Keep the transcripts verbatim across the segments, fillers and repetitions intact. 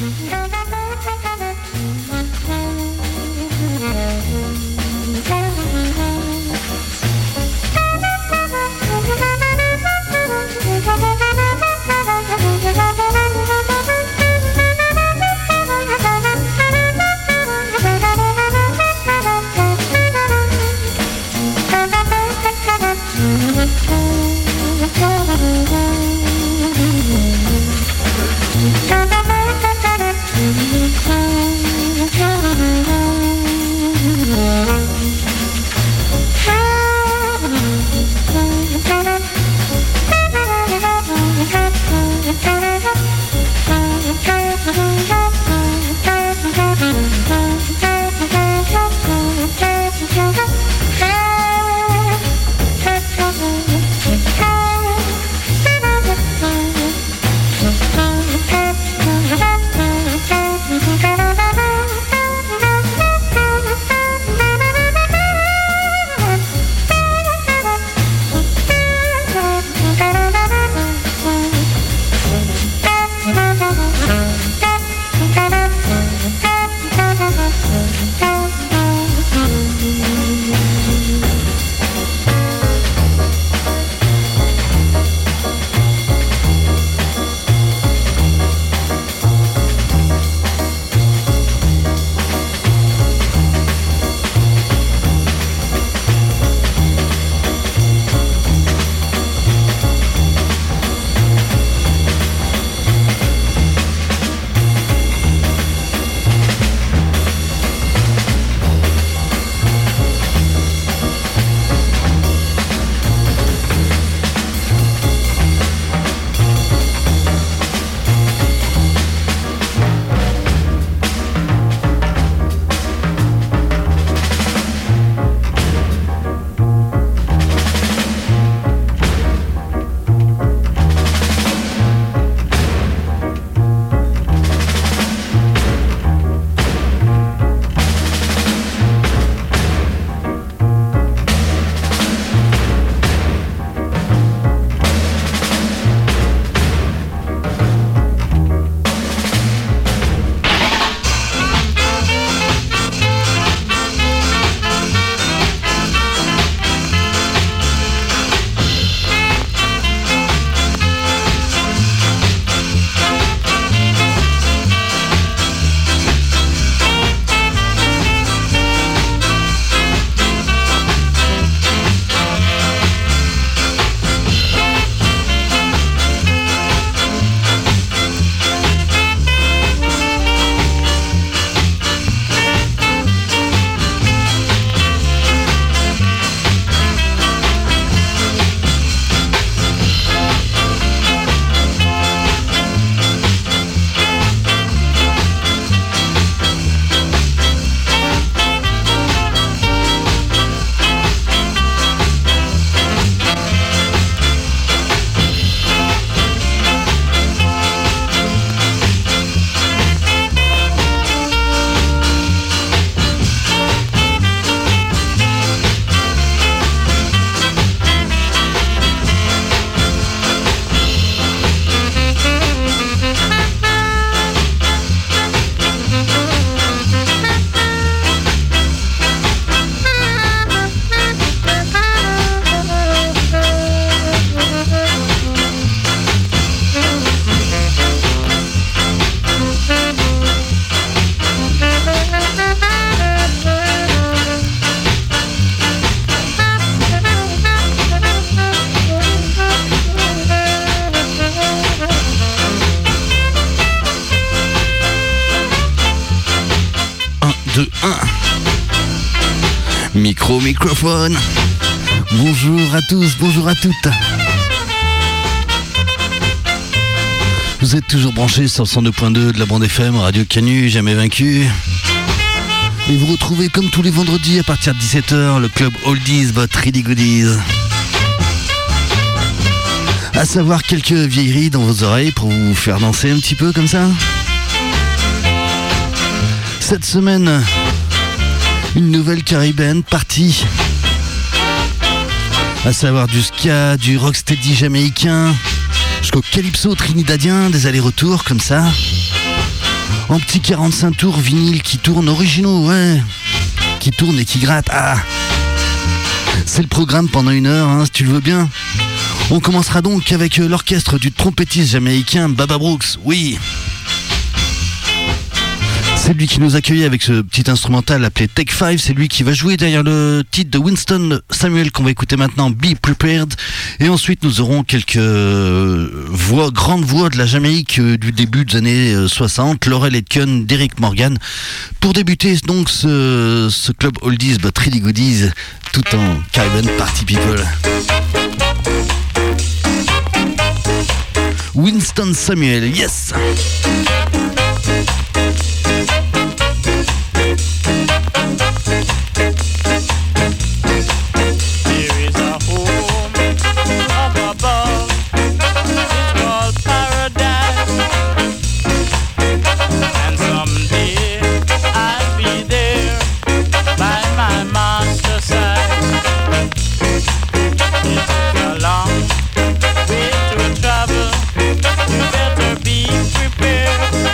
deux, un. Micro, microphone. Bonjour à tous, bonjour à toutes. Vous êtes toujours branchés sur le cent deux point deux de la bande F M, Radio Canu, jamais vaincu. Et vous retrouvez comme tous les vendredis à partir de dix-sept heures le club Oldies, votre Really Goodies. À savoir quelques vieilleries dans vos oreilles pour vous faire danser un petit peu comme ça. Cette semaine, une nouvelle caribéenne partie. À savoir du ska, du rocksteady jamaïcain, jusqu'au calypso trinidadien, des allers-retours comme ça. En petit quarante-cinq tours vinyle qui tourne, originaux, ouais. Qui tourne et qui gratte. Ah, c'est le programme pendant une heure, hein, si tu le veux bien. On commencera donc avec l'orchestre du trompettiste jamaïcain Baba Brooks, oui. C'est lui qui nous accueillait avec ce petit instrumental appelé Take Five. C'est lui qui va jouer derrière le titre de Winston Samuel qu'on va écouter maintenant, Be Prepared. Et ensuite nous aurons quelques voix, grandes voix de la Jamaïque du début des années soixante, Laurel Aitken, Derrick Morgan. Pour débuter donc ce, ce club Oldies but Really Goodies, tout en Caribbean Party People. Winston Samuel, yes! Long way to travel, you better be prepared.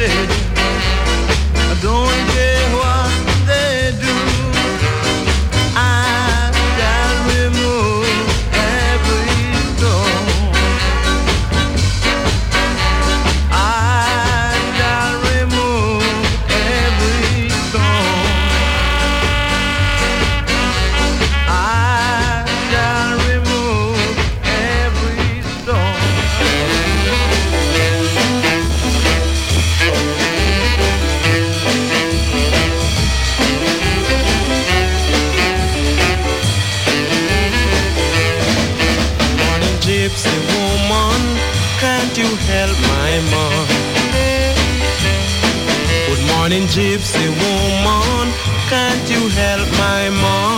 Gypsy woman, can't you help my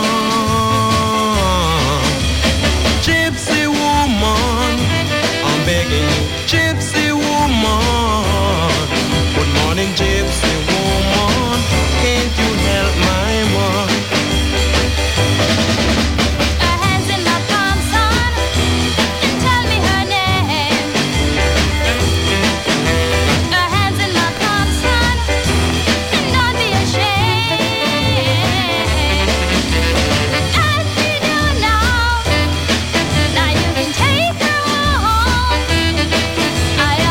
mom? Gypsy woman, I'm begging you, Gypsy woman. Good morning, Gypsy woman, can't you help my mom? Her hands in my palm, son, and tell me her name. Her hands in my palm, son. Don't be ashamed. As we do now, now you can take her home. I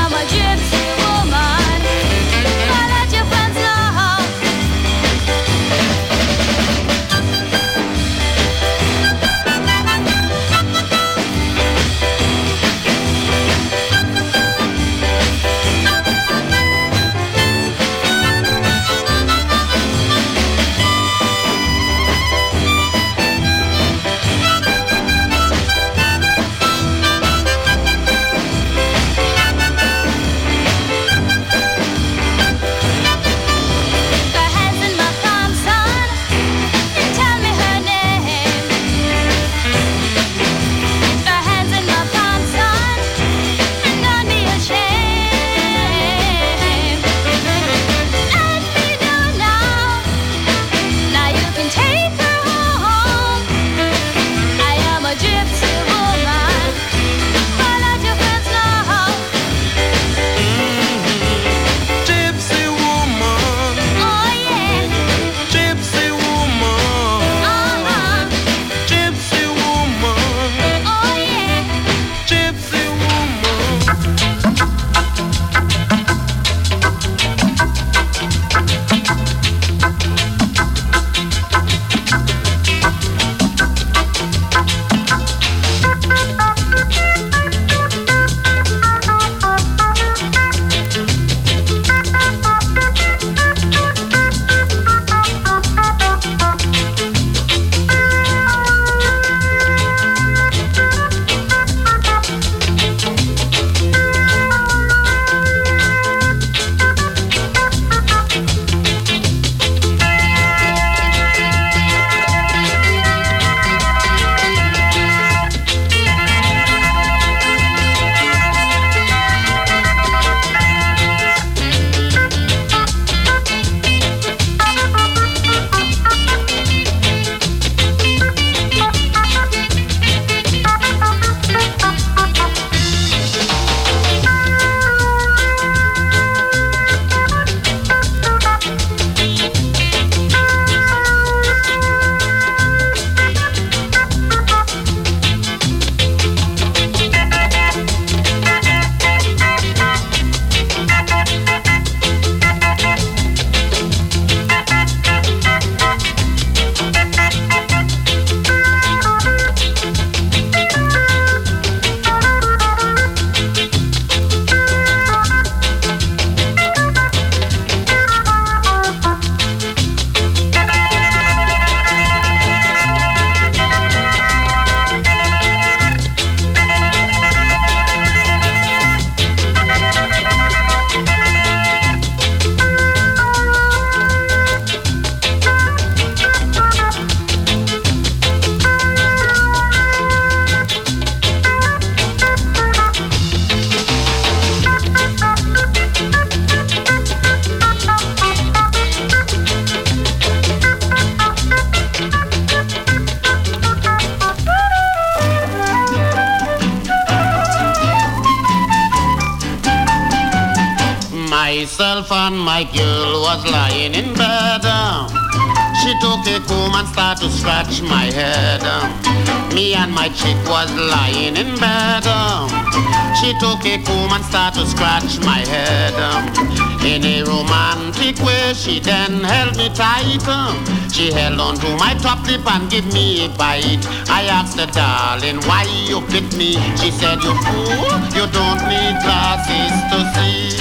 Myself and my girl was lying in bed. uh, She took a comb and started to scratch my head. uh, Me and my chick was lying in bed. uh, She took a comb and started to scratch my head. um, In a romantic way, she then held me tight. uh, She held on to my top lip and give me a bite. I asked her, darling, why you bit me? She said, you fool, you don't need glasses to see.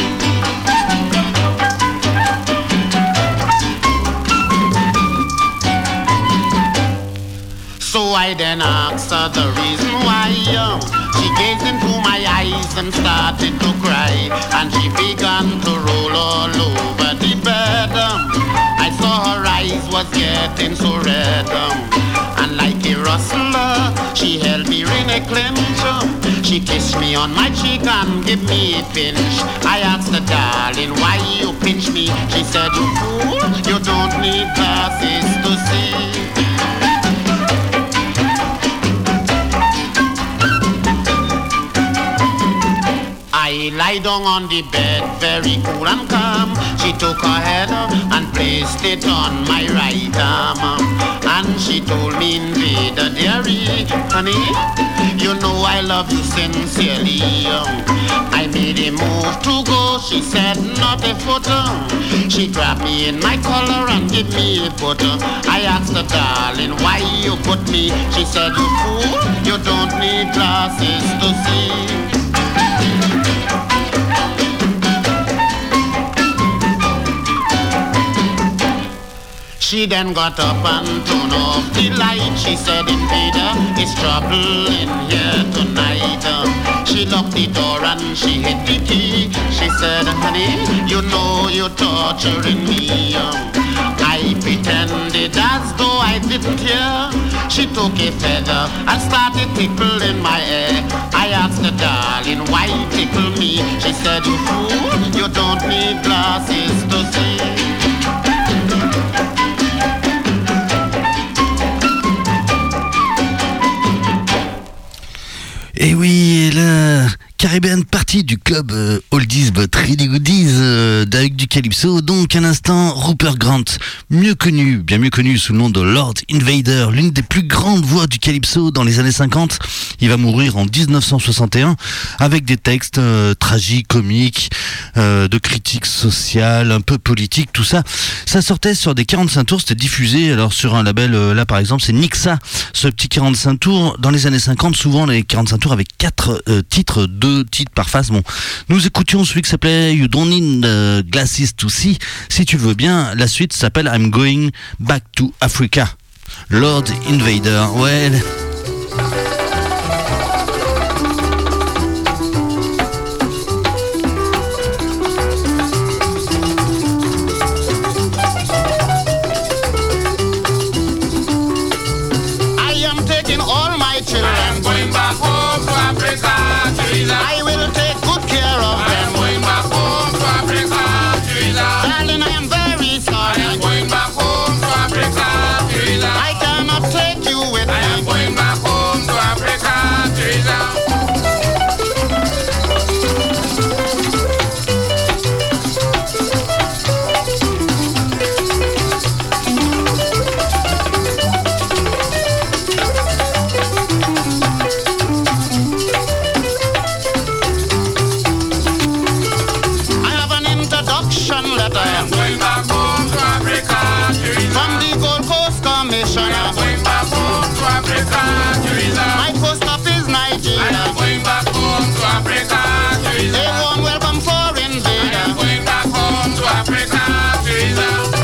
So I then asked her the reason why. um, She gazed into my eyes and started to cry, and she began to roll all over the bed. um, I saw her eyes was getting so red, um, and like a rustler, she held me in a clinch. um, She kissed me on my cheek and gave me a pinch. I asked her, darling, why you pinch me? She said, you fool, you don't need glasses to see. I lie down on the bed, very cool and calm. She took her head and placed it on my right arm, and she told me, Invader, dearie, honey, you know I love you sincerely. I made a move to go, she said, not a foot. She grabbed me in my collar and gave me a foot. I asked her, darling, why you put me? She said, you fool, you don't need glasses to see. She then got up and turned off the light. She said, Invader, it's trouble in here tonight. She locked the door and she hit the key. She said, honey, you know you're torturing me. I pretended as though I didn't hear. She took a feather and started tickling my hair. I asked her, darling, why tickle me? She said, you fool, you don't need glasses to see. Et oui, la Caribbean Party du club euh, Oldies but Really Goodies euh, avec du Calypso. Donc un instant, Rupert Grant, mieux connu, bien mieux connu sous le nom de Lord Invader, l'une des plus grandes voix du Calypso dans les années cinquante. Il va mourir en dix-neuf cent soixante et un avec des textes euh, tragiques, comiques, euh, de critiques sociales, un peu politiques, tout ça. Ça sortait sur des quarante-cinq tours, c'était diffusé alors sur un label, euh, là par exemple c'est Nixa, ce petit quarante-cinq tours. Dans les années cinquante, souvent les quarante-cinq tours avec quatre euh, titres, deux titres par face. Bon, nous écoutions celui qui s'appelait You Don't Need uh, Glasses to See. Si tu veux bien, la suite s'appelle I'm Going Back to Africa. Lord Invader, ouais. I will take good care of them. I'm going back home to Africa, Teresa. Darling, I am very sorry. I am going back home to Africa, Teresa. I cannot take you with me. I am going back home to Africa, Teresa. My post up is Nigeria. I am going back home to Africa, Teresa. A warm welcome for invader. I am going back home to Africa, Teresa.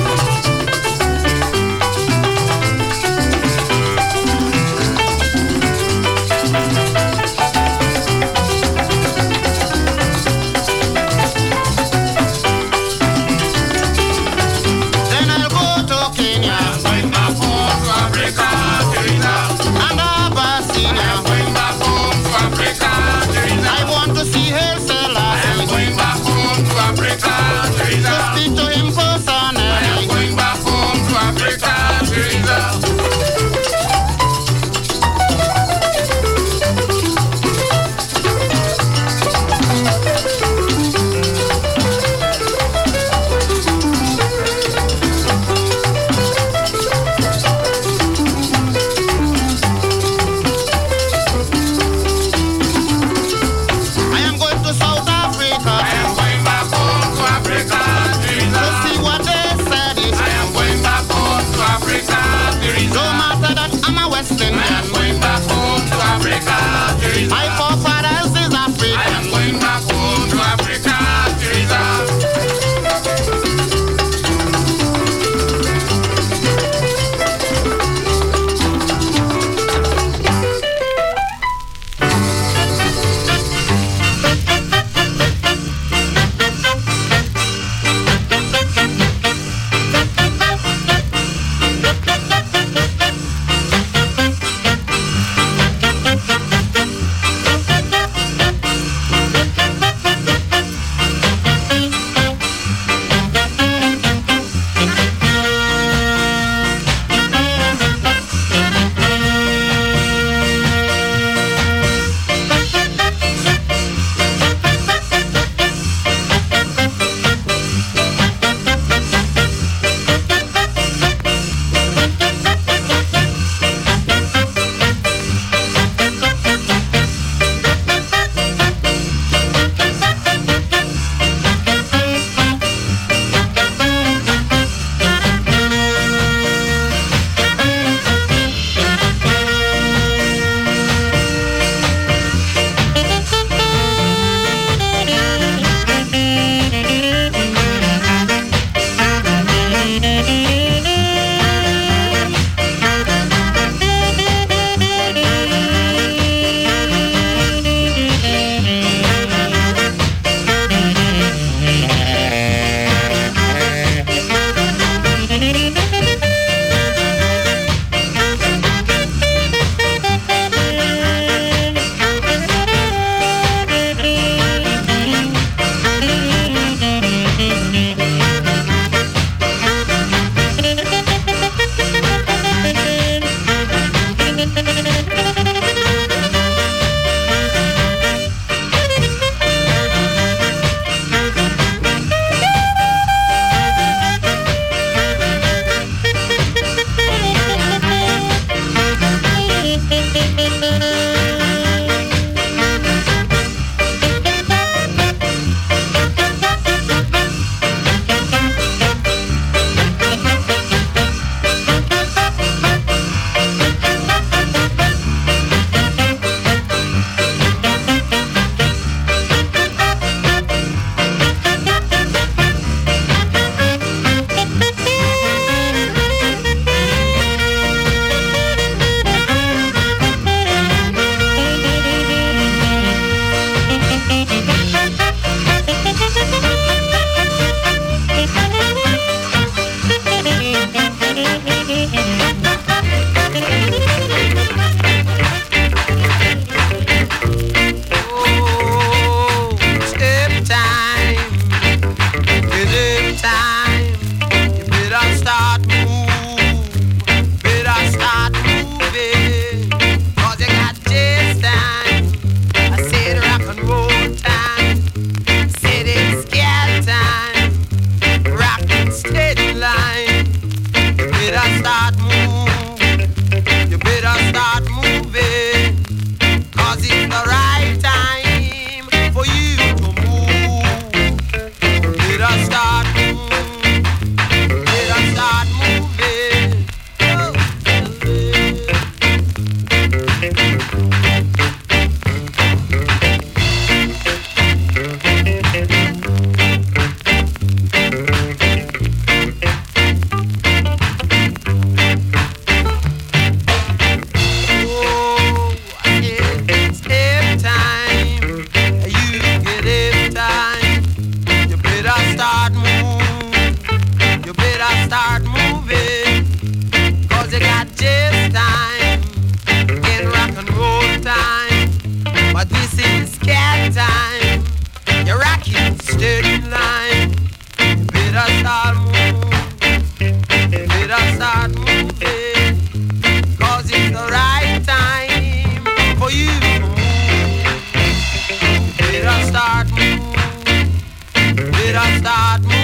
This is cat time. You're rocking sturdy line. You better start moving. You better start moving. Cause it's the right time for you to move. You better start moving. You better start moving.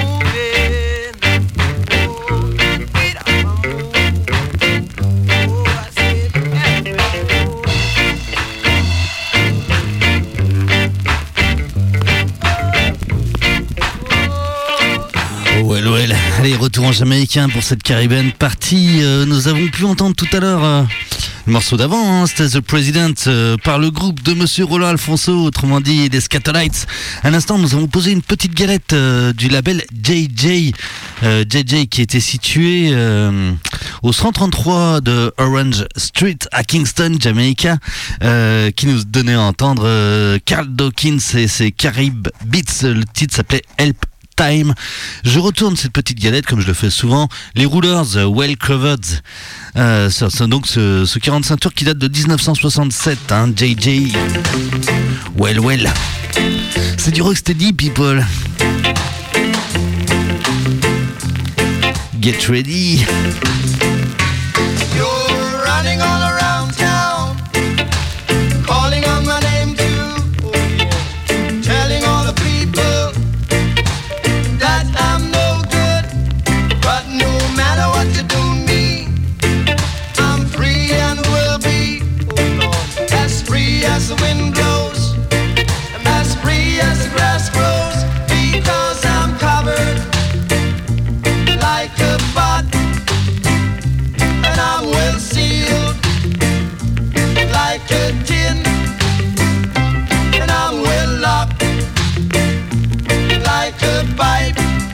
Well, well. Allez, retour en jamaïcain pour cette caribéenne partie. Euh, nous avons pu entendre tout à l'heure euh, le morceau d'avant, hein, c'était The President euh, par le groupe de Monsieur Roland Alfonso, autrement dit des Scatolites. À l'instant, nous avons posé une petite galette euh, du label J J, euh, J J qui était situé euh, au cent trente-trois de Orange Street à Kingston, Jamaïca, euh, qui nous donnait à entendre euh, Carl Dawkins et ses Carib Beats. Le titre s'appelait Help Time. Je retourne cette petite galette comme je le fais souvent. Les Rulers, uh, Well Covered. Euh, c'est, c'est donc ce, ce quarante-cinq tours qui date de dix-neuf cent soixante-sept. Hein, J J. Well, well. C'est du rocksteady, people. Get ready. You're running all around town, calling on my name too, oh yeah. Telling all the people that I'm no good, but no matter what you do to me, I'm free and will be, oh Lord, as free as the wind blows, and as free as the grass grows, because I'm covered like a bud, and I'm well sealed like a tin, and I'm well locked like a pipe.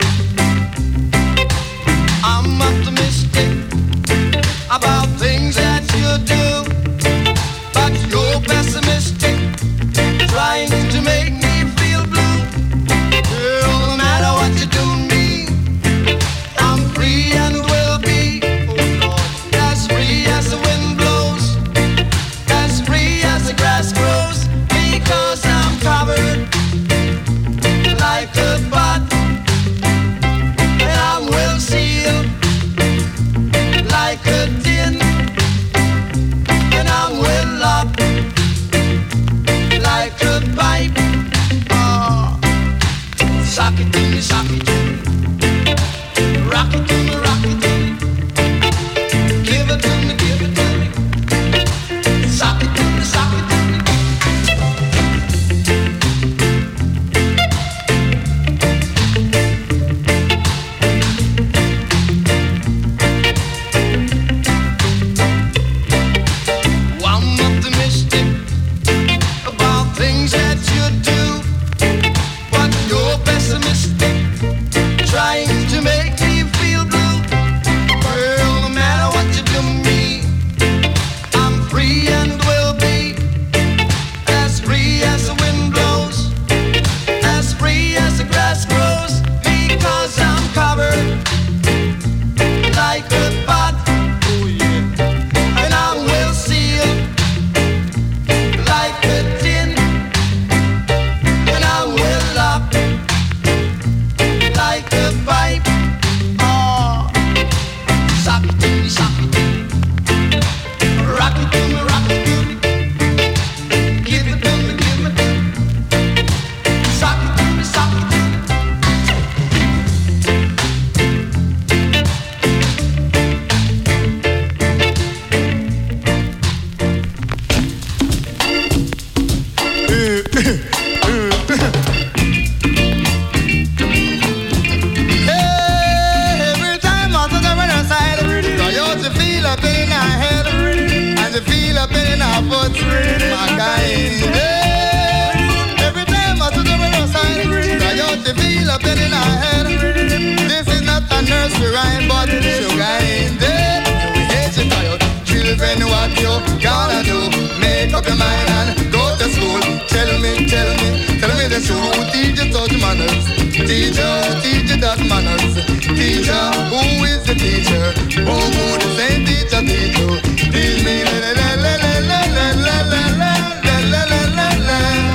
I'm optimistic about things that you do, but you're pessimistic, trying to make me feel blue. Girl, no matter what you do to me, I'm free and will be, oh Lord, as free as the wind blows, as free as the grass grows, because I'm covered like a bud, and I'm well sealed like a tin, and I'm well locked like a pipe. Oh, sock it to me, sock it to me, rock it to me, rock it to me, give it to me, give it to me, sock it to me, sock it to me. I'm optimistic about things that you do, but you're pessimistic, trying to make me feel blue. Well, no matter what you do to me, I'm free and will be, as free as the wind blows, as free as the grass grows, because I'm covered like a bud, oh yeah, and I'm well sealed like a tin, and I'm well locked like a pipe. Oh, sock it to me, sock it to me, rock it to me, rock it to me, give it to me, give it to me, sock it to me, sock it to me. Every time I touch her side, I used to feel up in her head, and to feel up in her foot, my kind. Every time I touch her side, I used to feel up in her head. This is not a nursery rhyme, but sugar ain't there. You hate your tired children, what you gonna do? Make up your mind and go to school. Tell me, tell me, tell me the truth. Teach you such manners. Teacher, teach you that manners. Teacher, who is the teacher? Who would the same teacher teach you? Teach me la la la la la la la la la la la la la.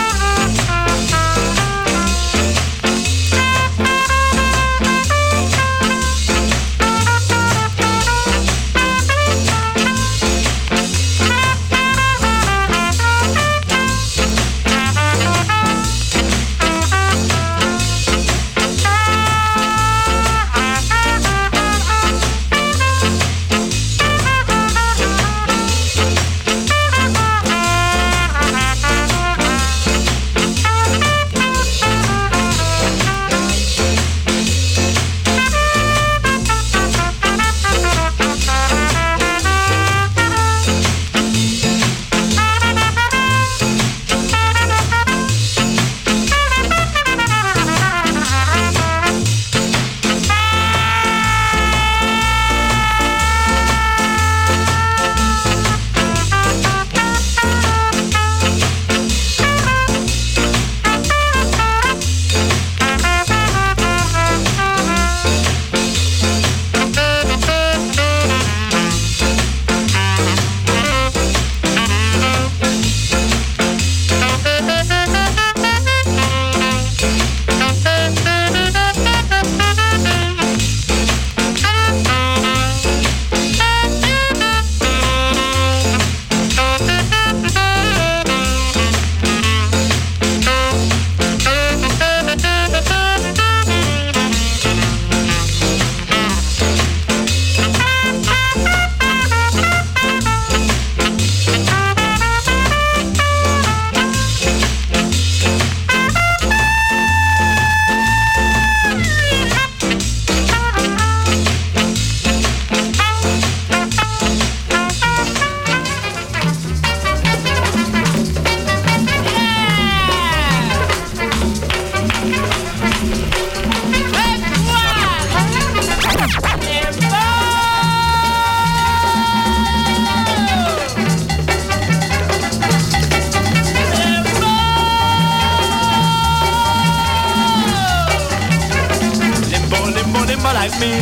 limbo like me.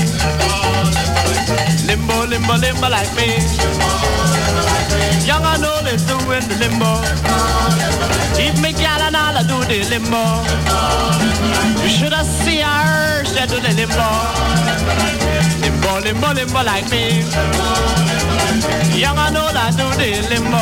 Limbo, limbo, limbo like me. Young and old is doing the limbo. Even me gal and all I do the limbo. You should have seen her, she do the limbo. Limbo, limbo, limbo like me. Young and old I do the limbo.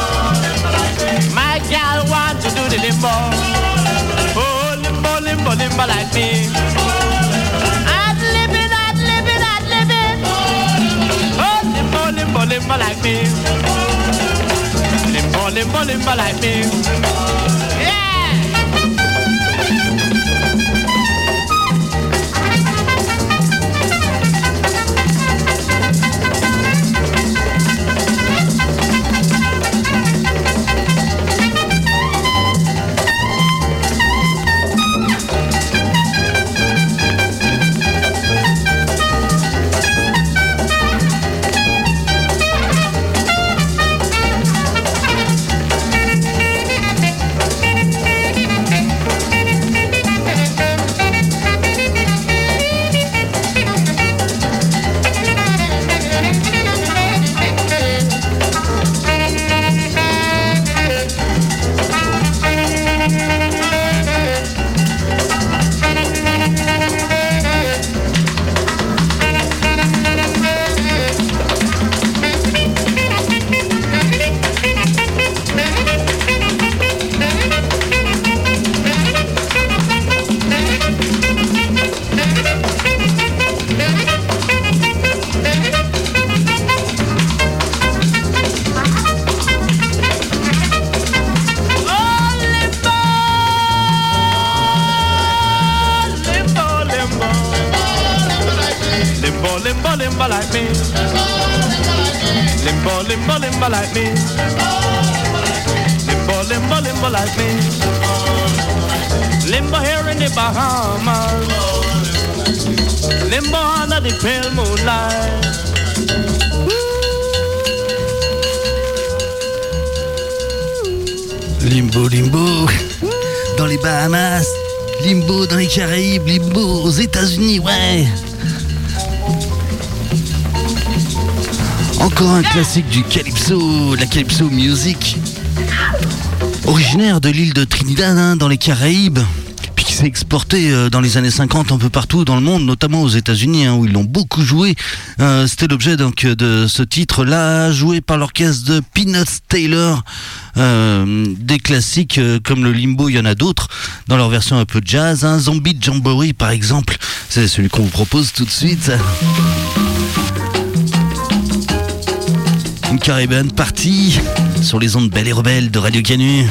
My gal want to do the limbo. Oh, limbo, limbo, limbo like me. I'd live it, I'd live it, I'd live it. Oh, limbo, limbo, limbo like me. Limbo, limbo, limbo like me. Yeah. Like me, limbo, limbo, limbo like me, limbo here in the Bahamas, limbo under the pale moonlight. Limbo, limbo, dans les Bahamas, limbo dans les Caraïbes, limbo aux États-Unis, ouais. Encore un classique du calypso, la calypso music, originaire de l'île de Trinidad, hein, dans les Caraïbes, puis qui s'est exporté euh, dans les années cinquante un peu partout dans le monde, notamment aux États-Unis, hein, où ils l'ont beaucoup joué. Euh, c'était l'objet donc de ce titre-là, joué par l'orchestre de Peanuts Taylor. Euh, des classiques euh, comme le limbo, il y en a d'autres dans leur version un peu jazz, hein. Zombie Jamboree par exemple, c'est celui qu'on vous propose tout de suite. Une Caribbean partie sur les ondes Belles et Rebelles de Radio Canu.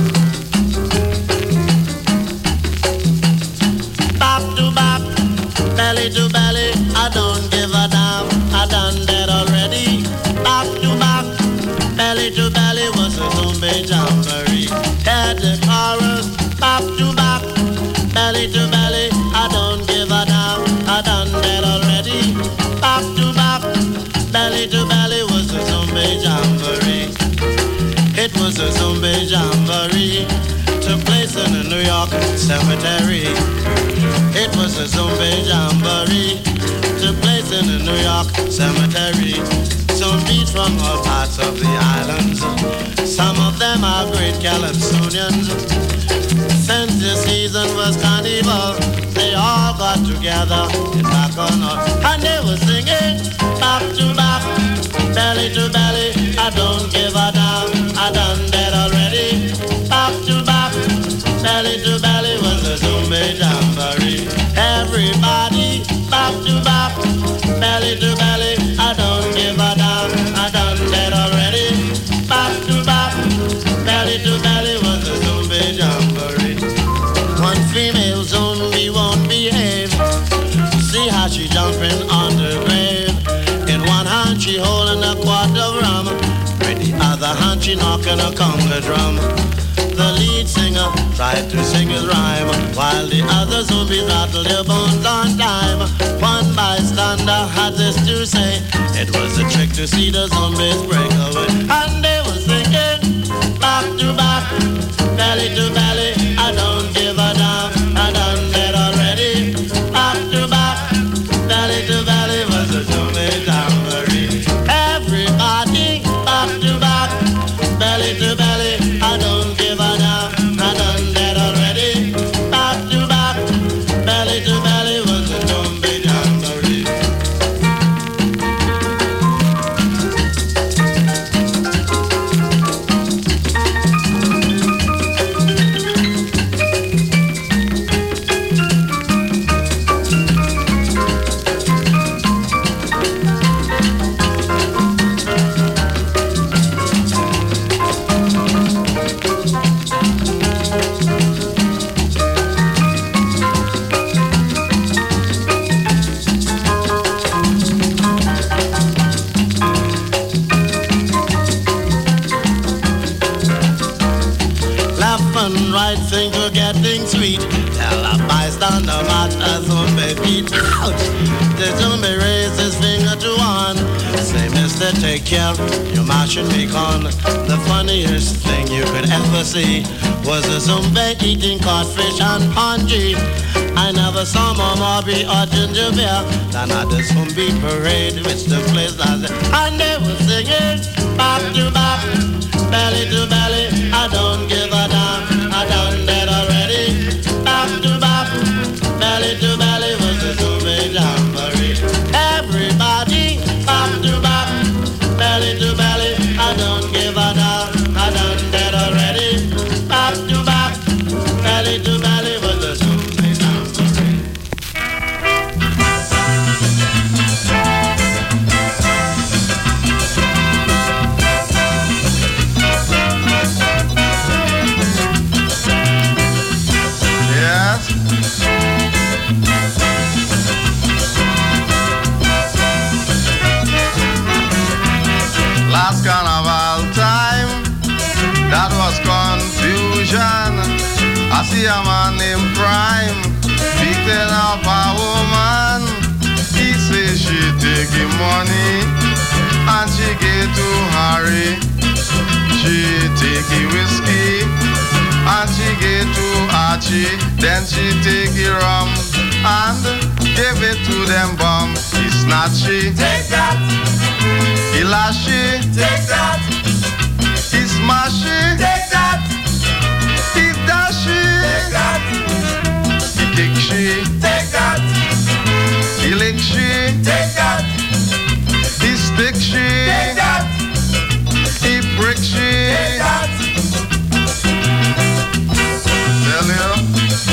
Back to back, belly to belly, I don't give a damn, I done that already. Back to back, belly to belly was a zombie jamboree. Head the chorus, back to back, belly to belly, I don't give a damn, I done that already. Back to back, belly to belly was a zombie jamboree. It was a zombie jamboree. Took place in the New York cemetery. It was a zombie jamboree. Took place in the New York cemetery. Zombies from all parts of the islands. Some of them are great Calypsonians. Since the season was carnival, they all got together in Bacchanal, and they were singing back to back, belly to belly. I don't give a damn, I done that already. Back to back, belly to belly was a zombie jamboree. Everybody back to back, belly to belly. I don't give a damn, I done that already. Back to back, belly to belly was a zombie jamboree. One female zombie won't behave. See how she jumping on the grave. In one hand she holding a quart of rum. With the other hand she knocking a conga drum. The lead singer tried to sing his rhyme, while the other zombies rattled their bones on time. One bystander had this to say: it was a trick to see the zombies break away. And they were singing back to back, belly to belly. I don't give a damn, I done that already. Back to back, placed on the mat, a zombie beat. Ouch! The zombie raised his finger to one. Say, mister, take care, you mashing me con. The funniest thing you could ever see was a zombie eating codfish and pongee. I never saw Mama be or ginger beer than at the zombie parade, which took place last day. And they were singing, back to back, belly to belly, I don't give a damn, I done that already. Back to back, belly to belly was the zombie jamboree. Everybody, back to back, belly to belly, I don't give a damn, I done that already. Back to back, belly to belly was the zombie jamboree. Yes. Last carnival time, that was confusion. I see a man named Prime beating up a woman. He says she take him money and she get to hurry. She take him whiskey and she get to Archie. Then she take it rum and give it to them bum. He snatch it, take that. He lash it, take that. He smash it, take that. He dash it, take that. He kick shit, take that. He lick shit, take that. He stick shit, take that. He brick shit, take that. Tell you.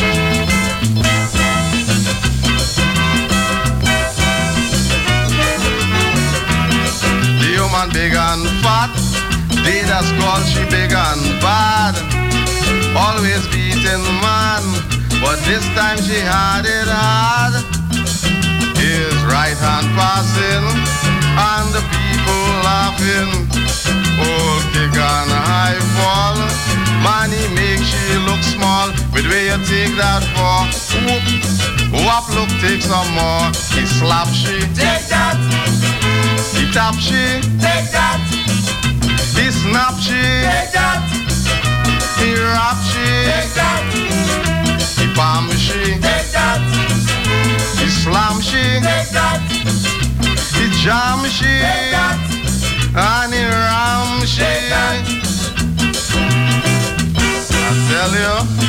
The woman big and fat, they just call she big and bad. Always beating man, but this time she had it hard. His right hand passing, and the people laughing. Old kick and high fall, man he make she look small. But where you take that for? Whoop, whop look take some more. He slap she, take that. He tap she, take that. He snap she, take that. He rap she, take that. He palm she, take that. He slam she, take that. He jam she, take that. And he ram she, take that. I tell you.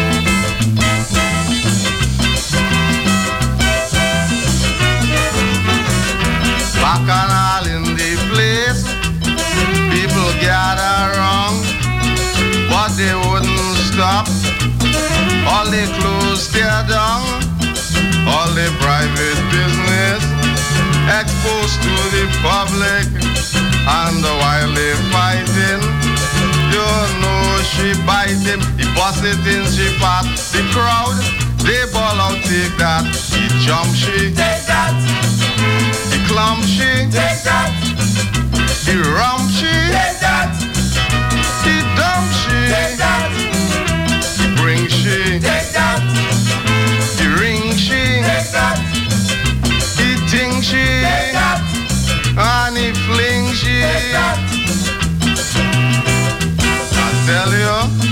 Bacchanal in the place, people gather round, but they wouldn't stop. All they clothes tear down, all their private business exposed to the public. And while they fighting, you know she bite him, he bust it in, she fat. The crowd, they ball out, take that. He jump she, take that. He clump she, take that. He rump she, take that. He dump she, take that. He bring she, take that. He ring she, take that. He ting she, take that. And he fling she, take that. I tell you.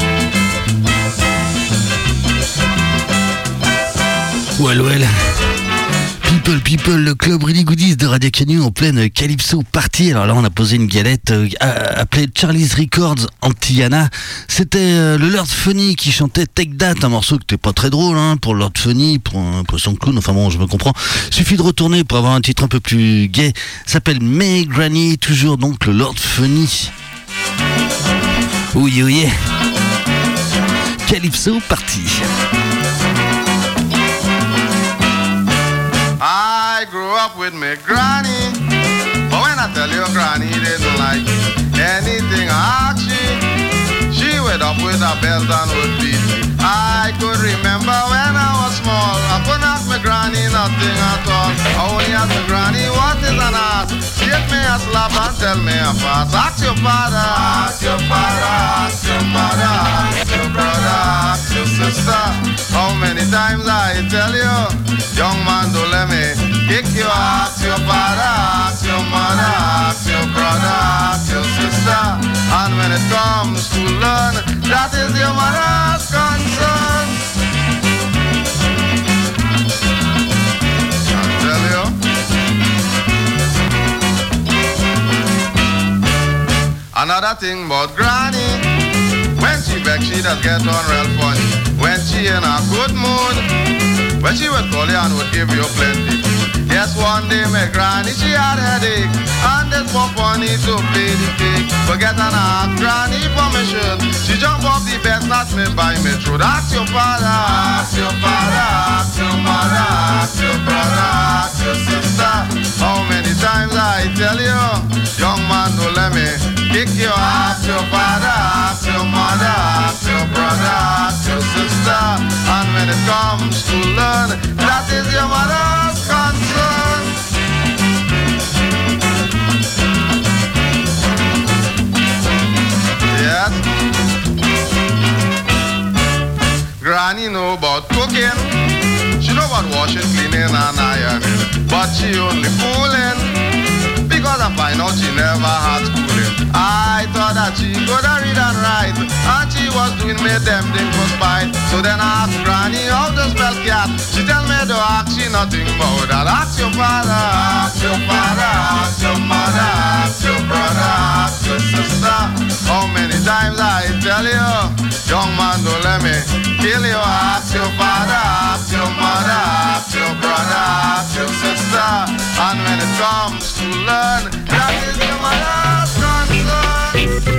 Well, well. People, people, le club Really Goodies de Radio Canu en pleine Calypso Party. Alors là, on a posé une galette euh, appelée Charlie's Records Antillana. C'était euh, le Lord Funny qui chantait Take That, un morceau qui n'était pas très drôle hein, pour Lord Funny, pour un poisson clown. Enfin bon, je me comprends. Suffit de retourner pour avoir un titre un peu plus gai. Ça s'appelle May Granny, toujours donc le Lord Funny. Oui, oui. Calypso Party. I grew up with my granny, but when I tell you granny didn't like anything I asked she, she went up with a belt and would beat me. I could remember when I was small, I couldn't ask my granny nothing at all. I only asked my granny what is an ass. She hit me a slap and tell me a pass. Ask your father, ask your father, ask your mother, ask your brother. ask your sister. How many times I tell you, young man, don't let me kick you. Ask your father, ask your mother, ask your brother, ask your sister. And when it comes to learn, that is your mother's concern. I tell you. Another thing about Granny, when she vex, she does get on real funny. When she in a good mood, when she would call you and would give you plenty food. Yes, one day my Granny, she had a headache, and this poor funny to pay the cake. Forget and ask Granny permission. She jump off the bed, snatch me by me throat. Ask your father, ask your father, ask your mother, ask your brother, ask your sister. How many times I tell you, young man, don't let me kick you. Ask your father, ask your mother, ask your brother, ask your sister. And when it comes to learn, that is your mother's concern. Yes. Granny know about cooking. She know about washing, cleaning and ironing. But she only fooling, because I find out she never had schooling. I thought that she could read and write, and she was doing me them things for spite. So then I asked Granny how to spell cat. She tell me to ask she nothing about that. Ask your father, ask your father, ask your mother, ask your brother, ask your sister. How many times I tell you, young man, don't let me kill you. Ask your father, ask your mother, ask your brother, ask your sister. And when it comes to learn, that is your mother's concern.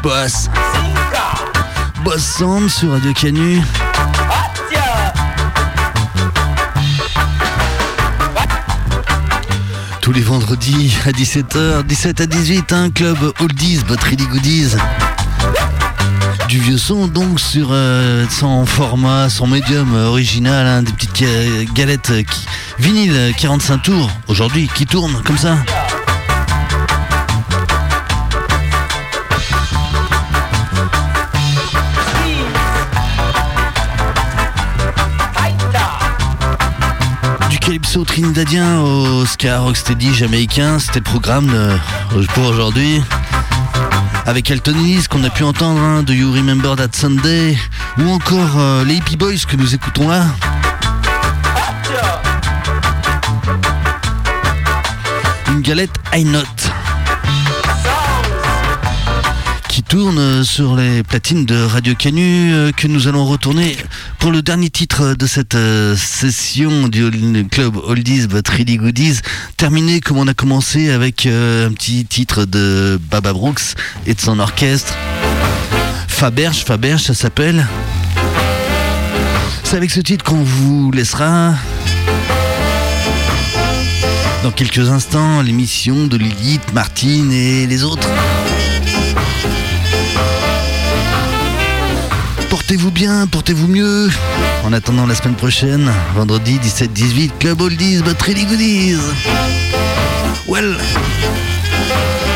Boss. Boss Sound sur Radio Canu. Tous les vendredis à dix-sept heures, dix-sept à dix-huit, un club oldies, but really goodies. Du vieux son donc sur euh, son format, son médium original, hein, des petites euh, galettes euh, qui, vinyle quarante-cinq tours aujourd'hui qui tournent comme ça. Du calypso trinidadien au ska rocksteady jamaïcain, c'était le programme de, pour aujourd'hui. Avec Alton Ellis qu'on a pu entendre, hein, Do You Remember That Sunday, ou encore euh, les Hippie Boys que nous écoutons là. Une galette High Note qui tourne sur les platines de Radio Canu, euh, que nous allons retourner pour le dernier titre de cette euh, session du club Oldies but Really Goodies, terminé comme on a commencé avec euh, un petit titre de Baba Brooks et de son orchestre. Faberge, Faberge ça s'appelle. C'est avec ce titre qu'on vous laissera dans quelques instants l'émission de Lilith, Martine et les autres. Portez-vous bien, portez-vous mieux. En attendant la semaine prochaine, vendredi dix-sept dix-huit, Club Oldies but Really Goodies. Well.